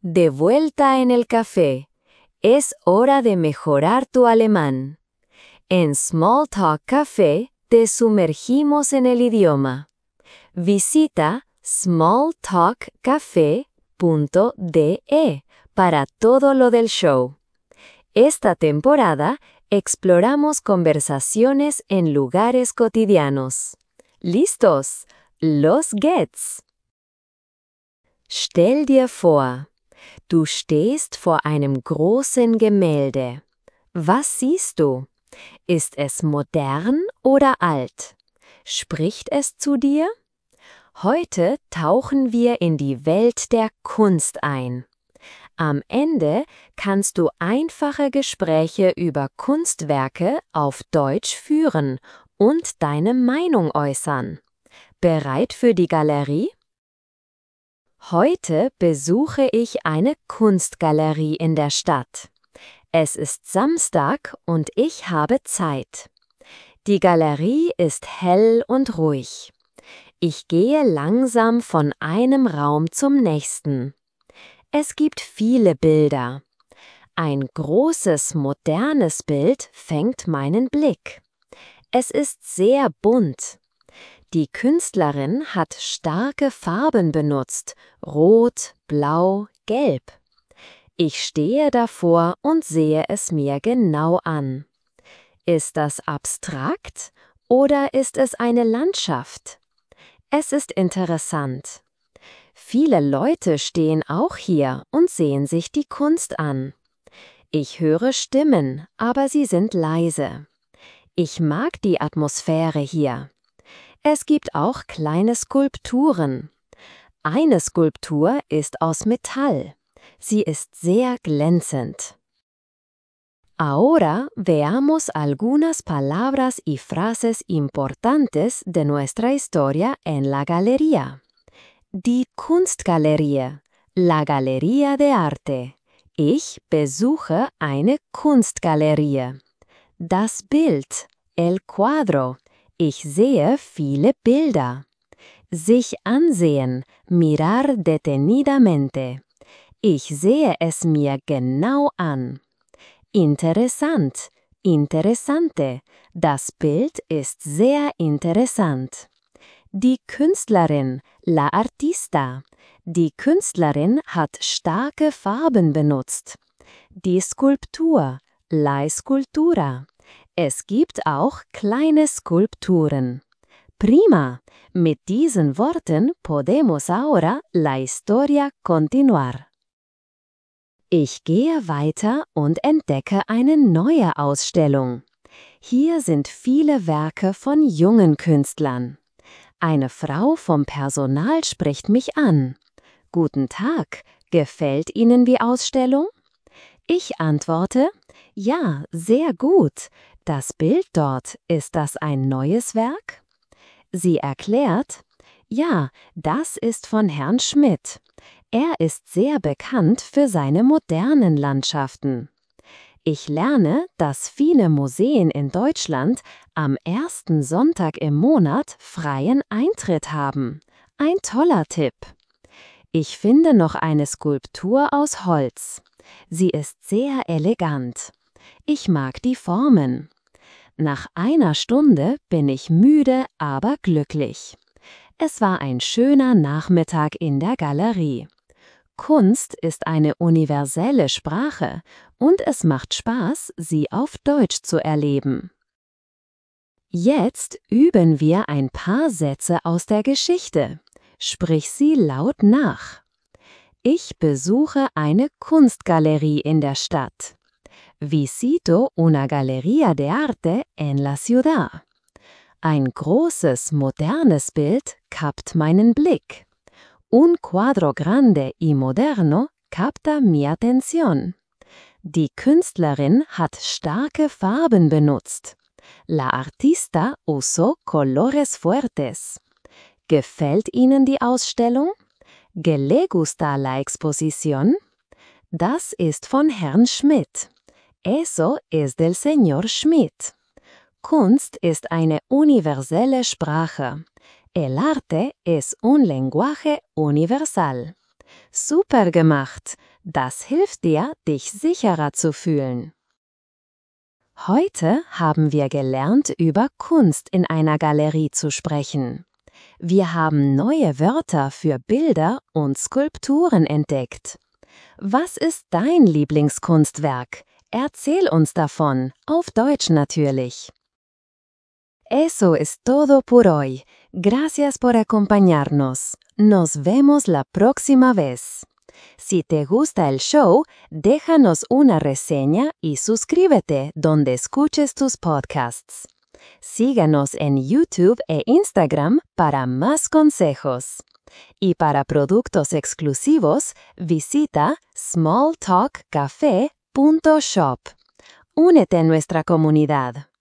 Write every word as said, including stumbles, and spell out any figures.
De vuelta en el café. Es hora de mejorar tu alemán. En Small Talk Café te sumergimos en el idioma. Visita small talk cafe punto de para todo lo del show. Esta temporada exploramos conversaciones en lugares cotidianos. ¿Listos? Los geht's! Stell dir vor, du stehst vor einem großen Gemälde. Was siehst du? Ist es modern oder alt? Spricht es zu dir? Heute tauchen wir in die Welt der Kunst ein. Am Ende kannst du einfache Gespräche über Kunstwerke auf Deutsch führen und deine Meinung äußern. Bereit für die Galerie? Heute besuche ich eine Kunstgalerie in der Stadt. Es ist Samstag und ich habe Zeit. Die Galerie ist hell und ruhig. Ich gehe langsam von einem Raum zum nächsten. Es gibt viele Bilder. Ein großes, modernes Bild fängt meinen Blick. Es ist sehr bunt. Die Künstlerin hat starke Farben benutzt, rot, blau, gelb. Ich stehe davor und sehe es mir genau an. Ist das abstrakt oder ist es eine Landschaft? Es ist interessant. Viele Leute stehen auch hier und sehen sich die Kunst an. Ich höre Stimmen, aber sie sind leise. Ich mag die Atmosphäre hier. Es gibt auch kleine Skulpturen. Eine Skulptur ist aus Metall. Sie ist sehr glänzend. Ahora veamos algunas palabras y frases importantes de nuestra historia en la galería. Die Kunstgalerie, la Galería de Arte. Ich besuche eine Kunstgalerie. Das Bild, el cuadro. Ich sehe viele Bilder. Sich ansehen, mirar detenidamente. Ich sehe es mir genau an. Interessant, interessante. Das Bild ist sehr interessant. Die Künstlerin, la artista. Die Künstlerin hat starke Farben benutzt. Die Skulptur, la escultura. Es gibt auch kleine Skulpturen. Prima! Mit diesen Worten podemos ahora la historia continuar. Ich gehe weiter und entdecke eine neue Ausstellung. Hier sind viele Werke von jungen Künstlern. Eine Frau vom Personal spricht mich an. Guten Tag, gefällt Ihnen die Ausstellung? Ich antworte, ja, sehr gut. Das Bild dort, ist das ein neues Werk? Sie erklärt, ja, das ist von Herrn Schmidt. Er ist sehr bekannt für seine modernen Landschaften. Ich lerne, dass viele Museen in Deutschland am ersten Sonntag im Monat freien Eintritt haben. Ein toller Tipp. Ich finde noch eine Skulptur aus Holz. Sie ist sehr elegant. Ich mag die Formen. Nach einer Stunde bin ich müde, aber glücklich. Es war ein schöner Nachmittag in der Galerie. Kunst ist eine universelle Sprache und es macht Spaß, sie auf Deutsch zu erleben. Jetzt üben wir ein paar Sätze aus der Geschichte. Sprich sie laut nach. Ich besuche eine Kunstgalerie in der Stadt. Visito una galería de arte en la ciudad. Ein großes, modernes Bild kappt meinen Blick. Un cuadro grande y moderno capta mi atención. Die Künstlerin hat starke Farben benutzt. La artista usó colores fuertes. Gefällt Ihnen die Ausstellung? ¿Que le gusta la exposición? Das ist von Herrn Schmidt. Eso es del señor Schmidt. Kunst ist eine universelle Sprache. El arte es un lenguaje universal. Super gemacht! Das hilft dir, dich sicherer zu fühlen. Heute haben wir gelernt, über Kunst in einer Galerie zu sprechen. Wir haben neue Wörter für Bilder und Skulpturen entdeckt. Was ist dein Lieblingskunstwerk? Erzähl uns davon, auf Deutsch natürlich. Eso es todo por hoy. Gracias por acompañarnos. Nos vemos la próxima vez. Si te gusta el show, déjanos una reseña y suscríbete donde escuches tus podcasts. Síganos en YouTube e Instagram para más consejos. Y para productos exclusivos, visita small talk cafe punto shop. Únete a nuestra comunidad.